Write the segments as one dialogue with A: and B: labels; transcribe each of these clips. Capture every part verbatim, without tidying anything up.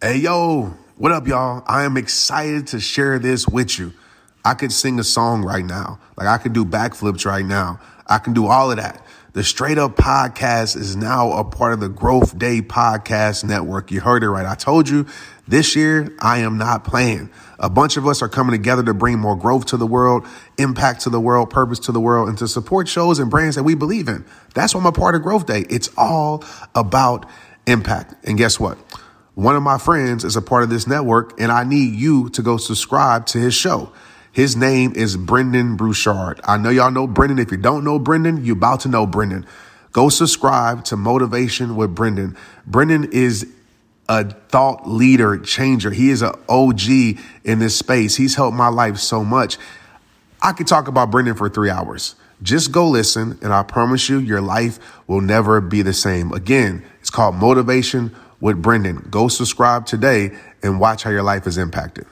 A: Hey, yo, what up, y'all? I am excited to share this with you. I could sing a song right now. Like I could do backflips right now. I can do all of that. The Straight Up Podcast is now a part of the Growth Day Podcast Network. You heard it right. I told you this year I am not playing. A bunch of us are coming together to bring more growth to the world, impact to the world, purpose to the world, and to support shows and brands that we believe in. That's why I'm a part of Growth Day. It's all about impact. And guess what? One of my friends is a part of this network, and I need you to go subscribe to his show. His name is Brendan Brouchard. I know y'all know Brendan. If you don't know Brendan, you're about to know Brendan. Go subscribe to Motivation with Brendan. Brendan is a thought leader changer. He is an O G in this space. He's helped my life so much. I could talk about Brendan for three hours. Just go listen, and I promise you, your life will never be the same. Again, it's called Motivation with Brendan. Go subscribe today and watch how your life is impacted.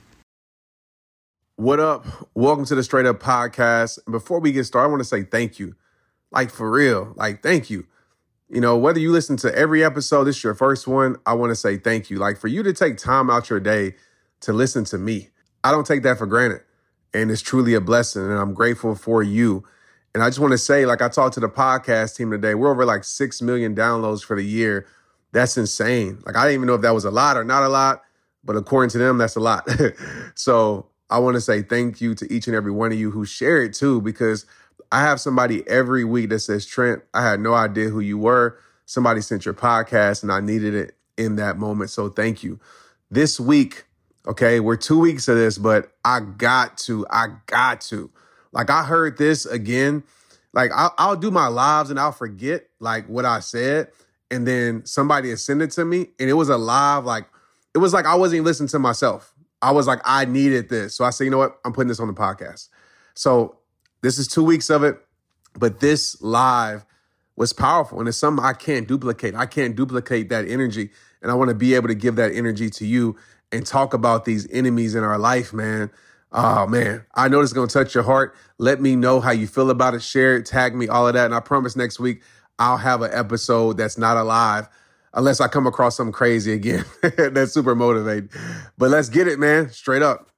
A: What up? Welcome to the Straight Up Podcast. Before we get started, I want to say thank you. Like for real, like thank you. You know, whether you listen to every episode, this is your first one, I want to say thank you. Like for you to take time out your day to listen to me, I don't take that for granted. And it's truly a blessing, and I'm grateful for you. And I just want to say, like I talked to the podcast team today, we're over like six million downloads for the year. That's insane. Like, I didn't even know if that was a lot or not a lot, but according to them, that's a lot. So I want to say thank you to each and every one of you who share it too, because I have somebody every week that says, Trent, I had no idea who you were. Somebody sent your podcast and I needed it in that moment. So thank you. This week, okay, we're two weeks of this, but I got to, I got to. Like, I heard this again. Like, I'll, I'll do my lives and I'll forget like what I said. And then somebody had sent it to me, and it was a live, like, it was like I wasn't even listening to myself. I was like, I needed this. So I said, you know what? I'm putting this on the podcast. So this is two weeks of it, but this live was powerful, and it's something I can't duplicate. I can't duplicate that energy, and I want to be able to give that energy to you and talk about these enemies in our life, man. Oh, man, I know this is going to touch your heart. Let me know how you feel about it. Share it, tag me, all of that, and I promise next week, I'll have an episode that's not alive unless I come across something crazy again. That's super motivating. But let's get it, man. Straight up.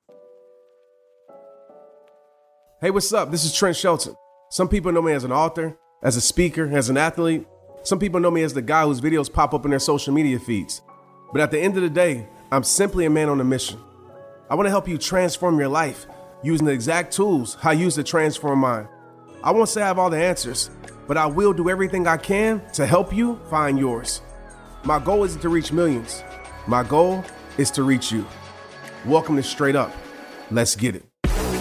B: Hey, what's up? This is Trent Shelton. Some people know me as an author, as a speaker, as an athlete. Some people know me as the guy whose videos pop up in their social media feeds. But at the end of the day, I'm simply a man on a mission. I want to help you transform your life using the exact tools I use to transform mine. I won't say I have all the answers, but I will do everything I can to help you find yours. My goal isn't to reach millions. My goal is to reach you. Welcome to Straight Up. Let's get it.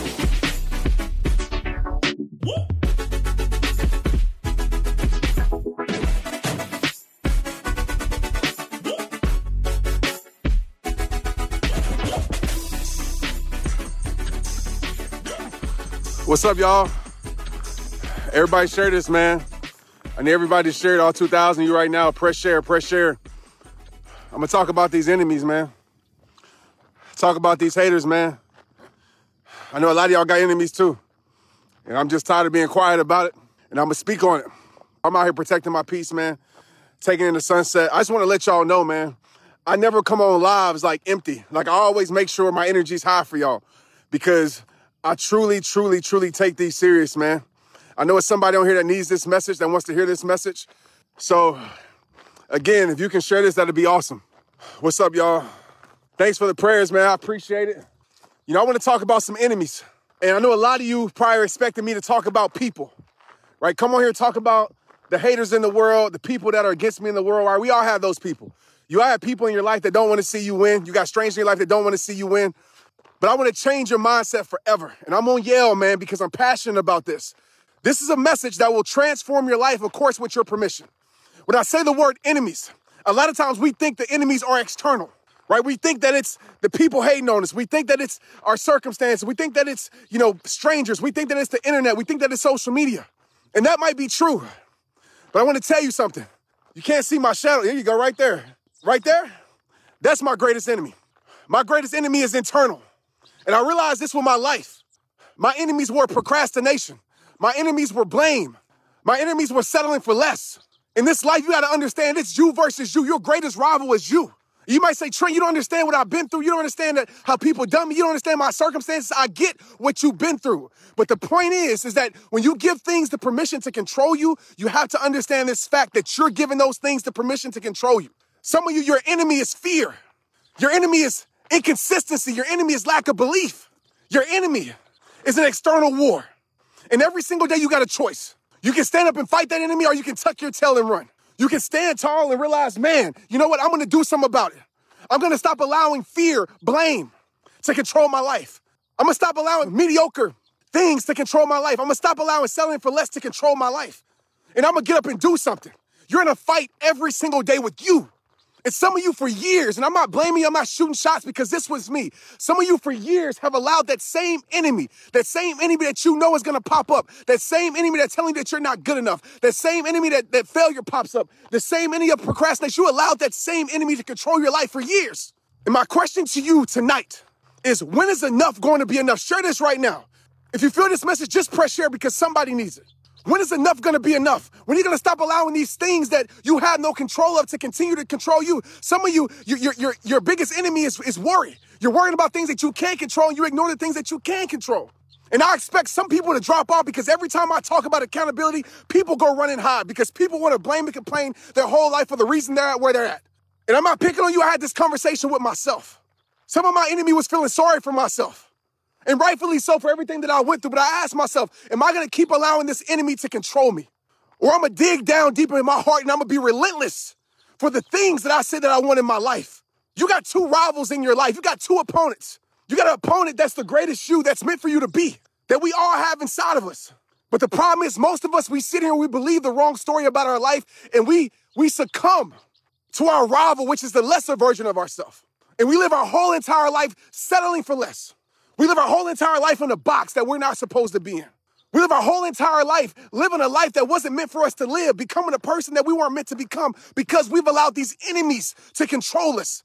C: What's up, y'all? Everybody share this, man. I need everybody to share it, all two thousand of you right now. Press share, press share. I'm gonna talk about these enemies, man. Talk about these haters, man. I know a lot of y'all got enemies too. And I'm just tired of being quiet about it. And I'm gonna speak on it. I'm out here protecting my peace, man. Taking in the sunset. I just wanna let y'all know, man. I never come on lives like empty. Like I always make sure my energy's high for y'all. Because I truly, truly, truly take these serious, man. I know it's somebody on here that needs this message, that wants to hear this message. So, again, if you can share this, that'd be awesome. What's up, y'all? Thanks for the prayers, man. I appreciate it. You know, I want to talk about some enemies. And I know a lot of you probably expected me to talk about people, right? Come on here and talk about the haters in the world, the people that are against me in the world, right? We all have those people. You all have people in your life that don't want to see you win. You got strangers in your life that don't want to see you win. But I want to change your mindset forever. And I'm on Yale, man, because I'm passionate about this. This is a message that will transform your life, of course, with your permission. When I say the word enemies, a lot of times we think the enemies are external, right? We think that it's the people hating on us. We think that it's our circumstances. We think that it's, you know, strangers. We think that it's the internet. We think that it's social media. And that might be true. But I want to tell you something. You can't see my shadow. Here you go, right there. Right there. That's my greatest enemy. My greatest enemy is internal. And I realized this with my life. My enemies were procrastination. My enemies were blame. My enemies were settling for less. In this life, you got to understand it's you versus you. Your greatest rival is you. You might say, Trent, you don't understand what I've been through. You don't understand that how people done me. You don't understand my circumstances. I get what you've been through. But the point is, is that when you give things the permission to control you, you have to understand this fact that you're giving those things the permission to control you. Some of you, your enemy is fear. Your enemy is inconsistency. Your enemy is lack of belief. Your enemy is an external war. And every single day you got a choice. You can stand up and fight that enemy, or you can tuck your tail and run. You can stand tall and realize, man, you know what? I'm going to do something about it. I'm going to stop allowing fear, blame to control my life. I'm going to stop allowing mediocre things to control my life. I'm going to stop allowing selling for less to control my life. And I'm going to get up and do something. You're in a fight every single day with you. And some of you for years, and I'm not blaming you, I'm not shooting shots because this was me. Some of you for years have allowed that same enemy, that same enemy that you know is going to pop up, that same enemy that's telling you that you're not good enough, that same enemy that, that failure pops up, the same enemy of procrastination. You allowed that same enemy to control your life for years. And my question to you tonight is, when is enough going to be enough? Share this right now. If you feel this message, just press share because somebody needs it. When is enough going to be enough? When are you going to stop allowing these things that you have no control of to continue to control you? Some of you, your, your, your, your biggest enemy is, is worry. You're worrying about things that you can't control, and you ignore the things that you can control. And I expect some people to drop off because every time I talk about accountability, people go running high because people want to blame and complain their whole life for the reason they're at where they're at. And I'm not picking on you. I had this conversation with myself. Some of my enemy was feeling sorry for myself. And rightfully so for everything that I went through. But I asked myself, am I going to keep allowing this enemy to control me? Or I'm going to dig down deeper in my heart and I'm going to be relentless for the things that I said that I want in my life. You got two rivals in your life. You got two opponents. You got an opponent that's the greatest you that's meant for you to be, that we all have inside of us. But the problem is most of us, we sit here and we believe the wrong story about our life and we, we succumb to our rival, which is the lesser version of ourselves. And we live our whole entire life settling for less. We live our whole entire life in a box that we're not supposed to be in. We live our whole entire life living a life that wasn't meant for us to live, becoming a person that we weren't meant to become because we've allowed these enemies to control us.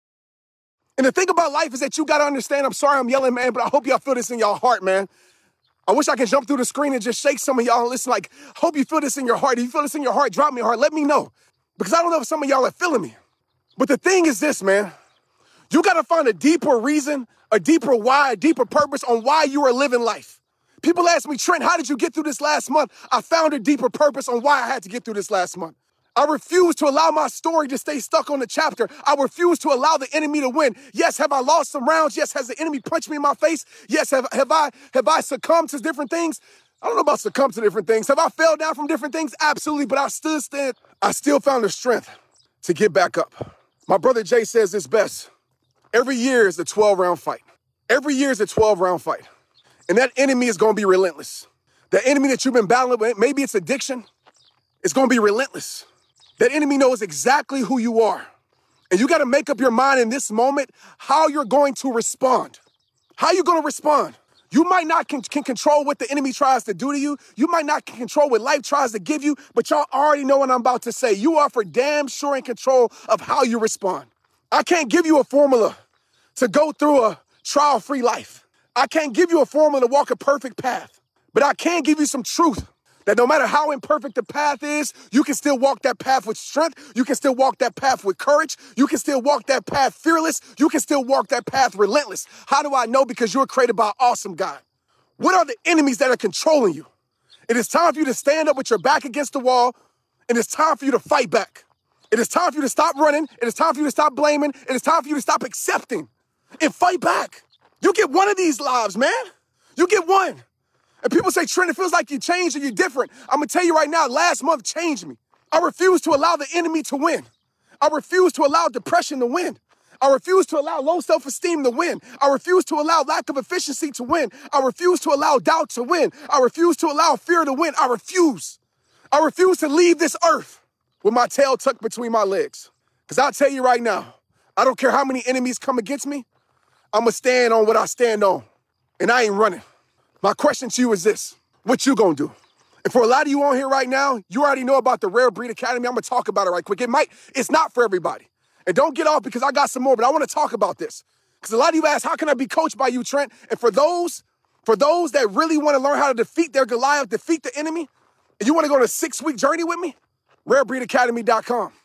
C: And the thing about life is that you got to understand, I'm sorry I'm yelling, man, but I hope y'all feel this in your heart, man. I wish I could jump through the screen and just shake some of y'all and listen like, hope you feel this in your heart. If you feel this in your heart, drop me a heart. Let me know. Because I don't know if some of y'all are feeling me. But the thing is this, man. You got to find a deeper reason, a deeper why, a deeper purpose on why you are living life. People ask me, Trent, how did you get through this last month? I found a deeper purpose on why I had to get through this last month. I refuse to allow my story to stay stuck on the chapter. I refuse to allow the enemy to win. Yes, have I lost some rounds? Yes, has the enemy punched me in my face? Yes, have, have I have I succumbed to different things? I don't know about succumb to different things. Have I fell down from different things? Absolutely, but I still stand. I still found the strength to get back up. My brother Jay says this best. Every year is a twelve-round fight. Every year is a twelve-round fight. And that enemy is going to be relentless. The enemy that you've been battling with, maybe it's addiction, it's going to be relentless. That enemy knows exactly who you are. And you got to make up your mind in this moment how you're going to respond. How you going to respond? You might not can, can control what the enemy tries to do to you. You might not can control what life tries to give you, but y'all already know what I'm about to say. You are for damn sure in control of how you respond. I can't give you a formula to go through a trial-free life. I can't give you a formula to walk a perfect path, but I can give you some truth that no matter how imperfect the path is, you can still walk that path with strength. You can still walk that path with courage. You can still walk that path fearless. You can still walk that path relentless. How do I know? Because you're created by an awesome God. What are the enemies that are controlling you? It is time for you to stand up with your back against the wall, and it's time for you to fight back. It is time for you to stop running. It is time for you to stop blaming. It is time for you to stop accepting and fight back. You get one of these lives, man. You get one. And people say, Trent, it feels like you changed or you're different. I'm going to tell you right now, last month changed me. I refuse to allow the enemy to win. I refuse to allow depression to win. I refuse to allow low self-esteem to win. I refuse to allow lack of efficiency to win. I refuse to allow doubt to win. I refuse to allow fear to win. I refuse. I refuse to leave this earth with my tail tucked between my legs. Because I'll tell you right now, I don't care how many enemies come against me, I'm going to stand on what I stand on. And I ain't running. My question to you is this. What you going to do? And for a lot of you on here right now, you already know about the Rare Breed Academy. I'm going to talk about it right quick. It might, it's not for everybody. And don't get off because I got some more, but I want to talk about this. Because a lot of you ask, how can I be coached by you, Trent? And for those, for those that really want to learn how to defeat their Goliath, defeat the enemy, and you want to go on a six-week journey with me, rare breed academy dot com.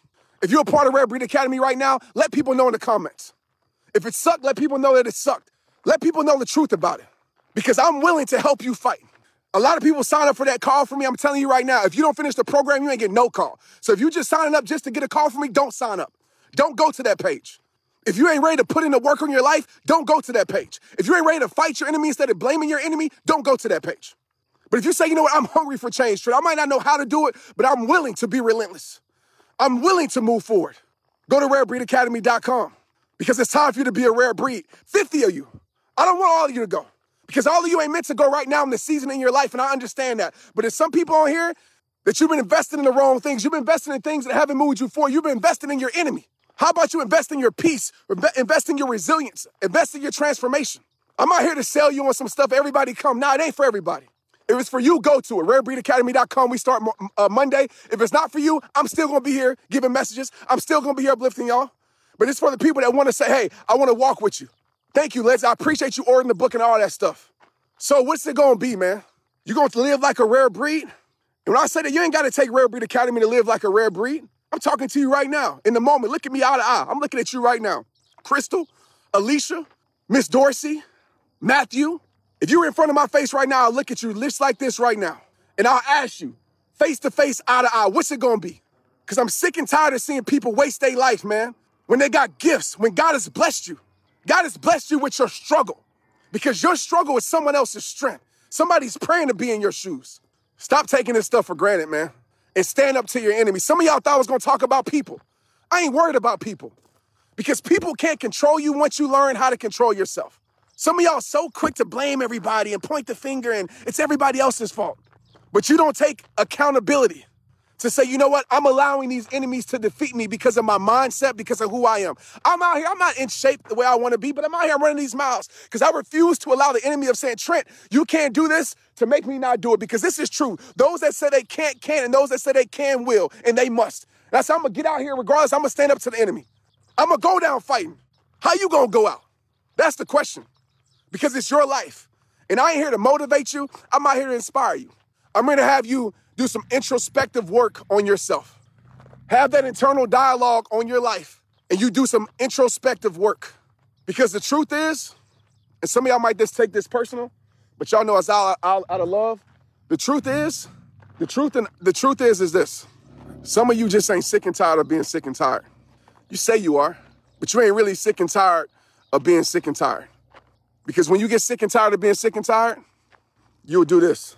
C: If you're a part of Rare Breed Academy right now, let people know in the comments. If it sucked, let people know that it sucked. Let people know the truth about it. Because I'm willing to help you fight. A lot of people sign up for that call from me. I'm telling you right now, if you don't finish the program, you ain't get no call. So if you just signing up just to get a call from me, don't sign up. Don't go to that page. If you ain't ready to put in the work on your life, don't go to that page. If you ain't ready to fight your enemy instead of blaming your enemy, don't go to that page. But if you say, you know what, I'm hungry for change, Trent, I might not know how to do it, but I'm willing to be relentless. I'm willing to move forward. Go to rare breed academy dot com because it's time for you to be a rare breed. fifty of you. I don't want all of you to go because all of you ain't meant to go right now in this season in your life, and I understand that. But there's some people on here that you've been investing in the wrong things. You've been investing in things that haven't moved you forward. You've been investing in your enemy. How about you invest in your peace, invest in your resilience, invest in your transformation? I'm not here to sell you on some stuff. Everybody come. Nah, it ain't for everybody. If it's for you, go to it. rare breed academy dot com. We start uh, Monday. If it's not for you, I'm still going to be here giving messages. I'm still going to be here uplifting y'all. But it's for the people that want to say, hey, I want to walk with you. Thank you, Les. I appreciate you ordering the book and all that stuff. So what's it going to be, man? You going to live like a rare breed? And when I say that, you ain't got to take Rare Breed Academy to live like a rare breed. I'm talking to you right now. In the moment, look at me eye to eye. I'm looking at you right now. Crystal, Alicia, Miss Dorsey, Matthew. If you were in front of my face right now, I'll look at you just like this right now. And I'll ask you, face to face, eye to eye, what's it gonna be? Because I'm sick and tired of seeing people waste their life, man. When they got gifts, when God has blessed you. God has blessed you with your struggle. Because your struggle is someone else's strength. Somebody's praying to be in your shoes. Stop taking this stuff for granted, man. And stand up to your enemy. Some of y'all thought I was gonna talk about people. I ain't worried about people. Because people can't control you once you learn how to control yourself. Some of y'all are so quick to blame everybody and point the finger and it's everybody else's fault. But you don't take accountability to say, you know what? I'm allowing these enemies to defeat me because of my mindset, because of who I am. I'm out here. I'm not in shape the way I want to be, but I'm out here running these miles because I refuse to allow the enemy of saying, Trent, you can't do this to make me not do it because this is true. Those that say they can't, can, and those that say they can, will, and they must. That's how I'm going to get out here regardless. I'm going to stand up to the enemy. I'm going to go down fighting. How you going to go out? That's the question. Because it's your life. And I ain't here to motivate you. I'm not here to inspire you. I'm here to have you do some introspective work on yourself. Have that internal dialogue on your life. And you do some introspective work. Because the truth is, and some of y'all might just take this personal, but y'all know it's out, out, out of love. The truth is, the truth and the truth is, is this. Some of you just ain't sick and tired of being sick and tired. You say you are, but you ain't really sick and tired of being sick and tired. Because when you get sick and tired of being sick and tired, you'll do this.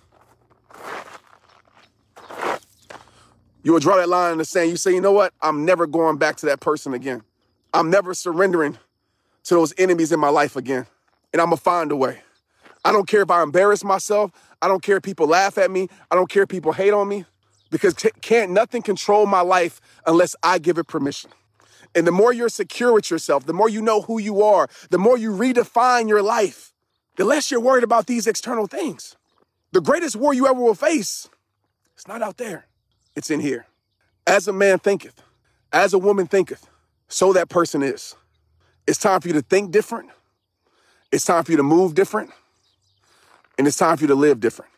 C: You will draw that line in the sand. You say, you know what? I'm never going back to that person again. I'm never surrendering to those enemies in my life again. And I'm going to find a way. I don't care if I embarrass myself. I don't care if people laugh at me. I don't care if people hate on me. Because can't nothing control my life unless I give it permission. And the more you're secure with yourself, the more you know who you are, the more you redefine your life, the less you're worried about these external things. The greatest war you ever will face, it's not out there. It's in here. As a man thinketh, as a woman thinketh, so that person is. It's time for you to think different. It's time for you to move different. And it's time for you to live different.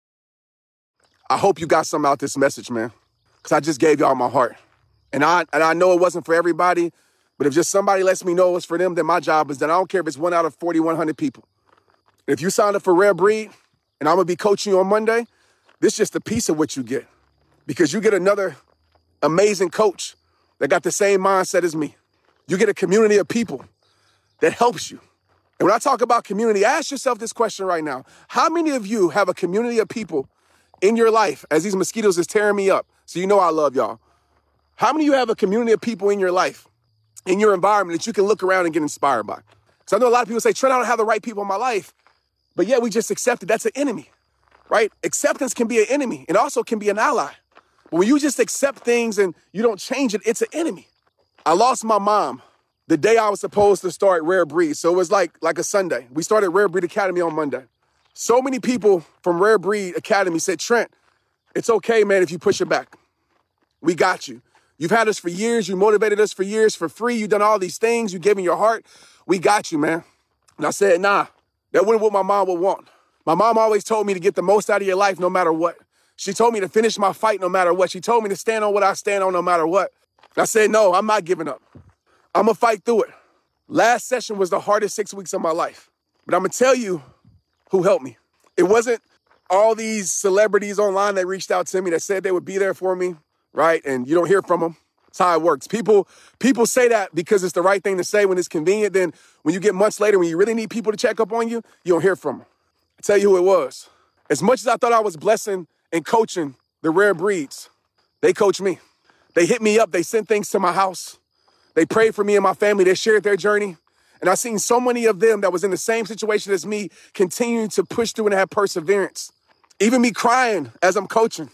C: I hope you got something out this message, man, because I just gave y'all my heart. And I and I know it wasn't for everybody, but if just somebody lets me know it's for them, then my job is done. I don't care if it's one out of forty-one hundred people. If you signed up for Rare Breed, and I'm going to be coaching you on Monday, this is just a piece of what you get. Because you get another amazing coach that got the same mindset as me. You get a community of people that helps you. And when I talk about community, ask yourself this question right now. How many of you have a community of people in your life as these mosquitoes is tearing me up? So you know I love y'all. How many of you have a community of people in your life, in your environment that you can look around and get inspired by? Because I know a lot of people say, Trent, I don't have the right people in my life. But yeah, we just accepted that's an enemy, right? Acceptance can be an enemy. It also can be an ally. But when you just accept things and you don't change it, it's an enemy. I lost my mom the day I was supposed to start Rare Breed. So it was like, like a Sunday. We started Rare Breed Academy on Monday. So many people from Rare Breed Academy said, Trent, it's okay, man, if you push it back. We got you. You've had us for years. You motivated us for years for free. You've done all these things. You gave me your heart. We got you, man. And I said, nah, that wasn't what my mom would want. My mom always told me to get the most out of your life no matter what. She told me to finish my fight no matter what. She told me to stand on what I stand on no matter what. I said, no, I'm not giving up. I'm going to fight through it. Last session was the hardest six weeks of my life. But I'm going to tell you who helped me. It wasn't all these celebrities online that reached out to me that said they would be there for me, right? And you don't hear from them. That's how it works. People, people say that because it's the right thing to say when it's convenient. Then when you get months later, when you really need people to check up on you, you don't hear from them. I'll tell you who it was. As much as I thought I was blessing and coaching the Rare Breeds, they coached me. They hit me up. They sent things to my house. They prayed for me and my family. They shared their journey. And I've seen so many of them that was in the same situation as me continuing to push through and have perseverance. Even me crying as I'm coaching.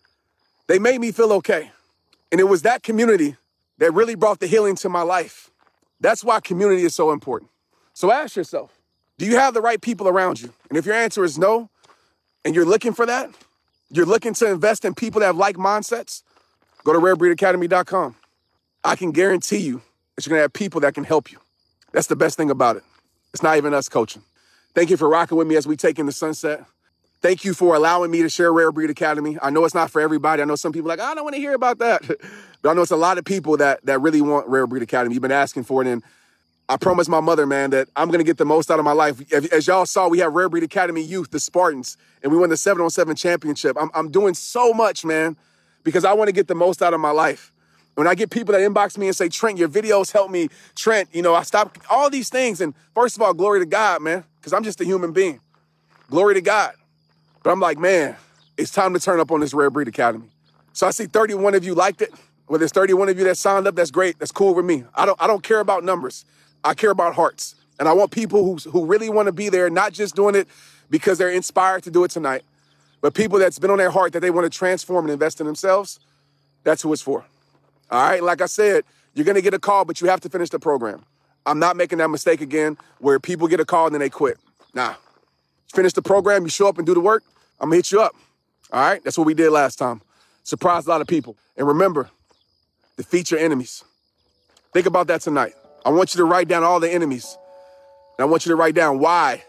C: They made me feel okay. And it was that community that really brought the healing to my life. That's why community is so important. So ask yourself, do you have the right people around you? And if your answer is no, and you're looking for that, you're looking to invest in people that have like mindsets, go to rare breed academy dot com. I can guarantee you that you're going to have people that can help you. That's the best thing about it. It's not even us coaching. Thank you for rocking with me as we take in the sunset. Thank you for allowing me to share Rare Breed Academy. I know it's not for everybody. I know some people are like, I don't want to hear about that. But I know it's a lot of people that, that really want Rare Breed Academy. You've been asking for it. And I promised my mother, man, that I'm going to get the most out of my life. As y'all saw, we have Rare Breed Academy Youth, the Spartans, and we won the seven on seven championship. I'm, I'm doing so much, man, because I want to get the most out of my life. When I get people that inbox me and say, Trent, your videos help me. Trent, you know, I stopped all these things. And first of all, glory to God, man, because I'm just a human being. Glory to God. But I'm like, man, it's time to turn up on this Rare Breed Academy. So I see thirty-one of you liked it. Well, there's thirty-one of you that signed up. That's great. That's cool with me. I don't, I don't care about numbers. I care about hearts. And I want people who, who really want to be there, not just doing it because they're inspired to do it tonight, but people that's been on their heart that they want to transform and invest in themselves. That's who it's for. All right, like I said, you're going to get a call, but you have to finish the program. I'm not making that mistake again where people get a call and then they quit. Nah, finish the program, you show up and do the work, I'm going to hit you up. All right, that's what we did last time. Surprised a lot of people. And remember, defeat your enemies. Think about that tonight. I want you to write down all the enemies. And I want you to write down why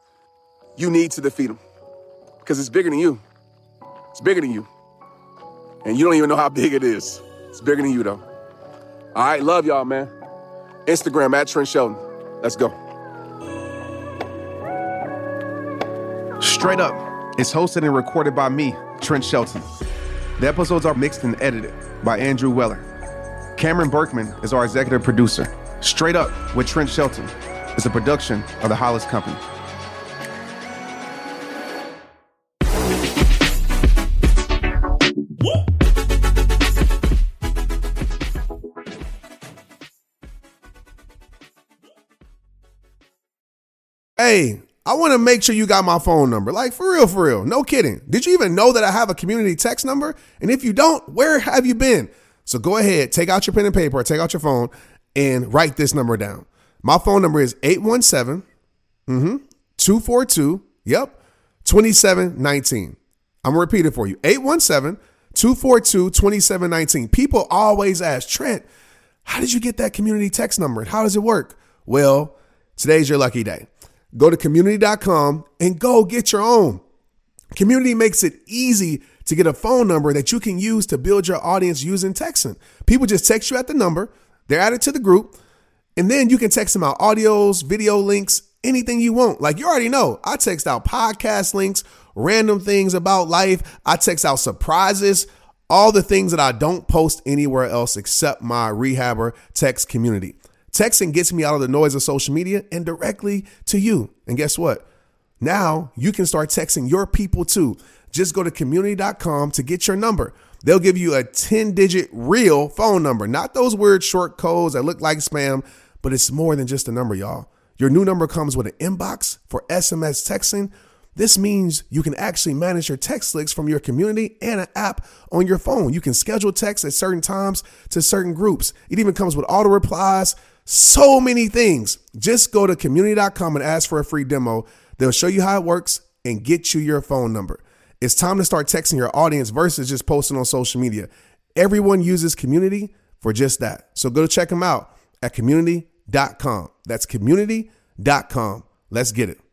C: you need to defeat them. Because it's bigger than you. It's bigger than you. And you don't even know how big it is. It's bigger than you, though. All right, love y'all, man. Instagram, at Trent Shelton. Let's go.
B: Straight Up is hosted and recorded by me, Trent Shelton. The episodes are mixed and edited by Andrew Weller. Cameron Berkman is our executive producer. Straight Up with Trent Shelton is a production of the Hollis Company.
A: Hey, I want to make sure you got my phone number. Like, for real, for real. No kidding. Did you even know that I have a community text number? And if you don't, where have you been? So go ahead, take out your pen and paper, or take out your phone, and write this number down. My phone number is eight one seven, two four two, yep, two seven one nine. I'm going to repeat it for you. eight one seven, two four two, two seven one nine. People always ask, Trent, how did you get that community text number? And how does it work? Well, today's your lucky day. Go to community dot com and go get your own. Community makes it easy to get a phone number that you can use to build your audience using texting. People just text you at the number, they're added to the group, and then you can text them out audios, video links, anything you want. Like you already know, I text out podcast links, random things about life. I text out surprises, all the things that I don't post anywhere else except my Rehabber text community. Texting gets me out of the noise of social media and directly to you. And guess what? Now you can start texting your people too. Just go to community dot com to get your number. They'll give you a ten digit real phone number, not those weird short codes that look like spam, but it's more than just a number, y'all. Your new number comes with an inbox for S M S texting. This means you can actually manage your text links from your community and an app on your phone. You can schedule texts at certain times to certain groups. It even comes with auto replies. So many things. Just go to community dot com and ask for a free demo. They'll show you how it works and get you your phone number. It's time to start texting your audience versus just posting on social media. Everyone uses Community for just that. So go to check them out at community dot com. That's community dot com. Let's get it.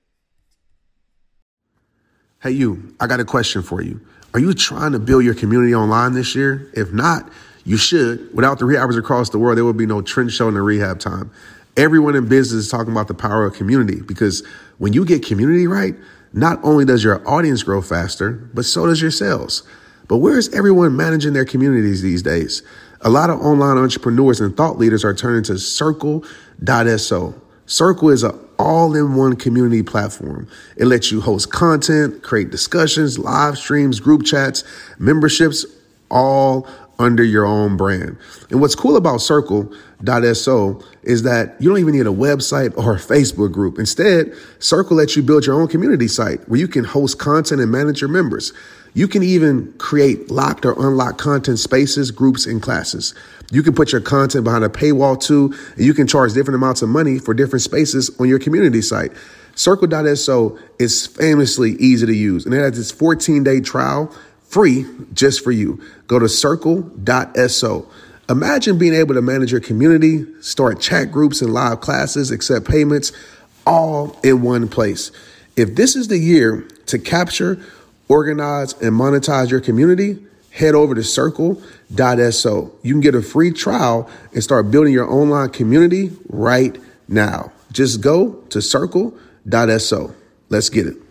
A: Hey, you, I got a question for you. Are you trying to build your community online this year? If not, You should. Without the rehabbers across the world, there would be no Trent Shelton and Rehab Time. Everyone in business is talking about the power of community, because when you get community right, not only does your audience grow faster, but so does your sales. But where is everyone managing their communities these days? A lot of online entrepreneurs and thought leaders are turning to Circle dot so. Circle is an all-in-one community platform. It lets you host content, create discussions, live streams, group chats, memberships, all under your own brand. And what's cool about Circle dot so is that you don't even need a website or a Facebook group. Instead, Circle lets you build your own community site where you can host content and manage your members. You can even create locked or unlocked content spaces, groups, and classes. You can put your content behind a paywall too, and you can charge different amounts of money for different spaces on your community site. Circle dot so is famously easy to use, and it has this fourteen-day trial free just for you. Go to Circle dot so. Imagine being able to manage your community, start chat groups and live classes, accept payments, all in one place. If this is the year to capture, organize, and monetize your community, head over to Circle dot so. You can get a free trial and start building your online community right now. Just go to Circle dot so. Let's get it.